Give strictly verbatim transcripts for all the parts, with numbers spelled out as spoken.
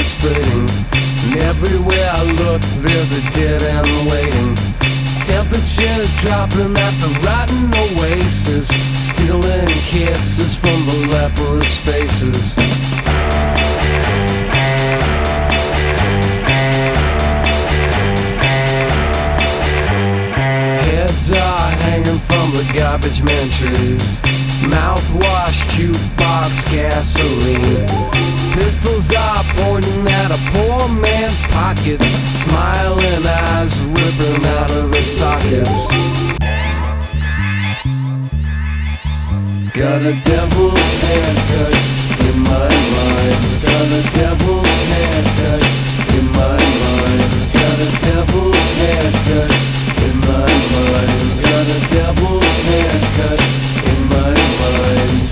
is fading, and everywhere I look there's a dead end waiting. Temperatures dropping at the rotten oasis, stealing kisses from the leprous faces. Heads are hanging from the garbage man trees, mouthwash, jukebox, gasoline. Pistols are pointing at a poor man's pockets, smiling eyes ripping out of their sockets. Got a devil's haircut in my mind. Got a devil's haircut in my mind. Got a devil's haircut in my mind. Got a devil's haircut in my mind.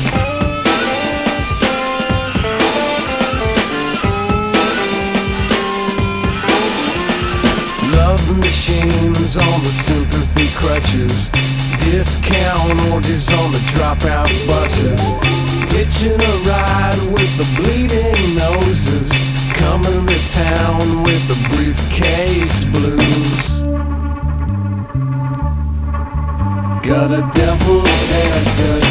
Love machines on the sympathy crutches, discount orgies on the dropout buses, hitching a ride with the bleeding noses, coming to town with the briefcase blues. Got a devil's haircut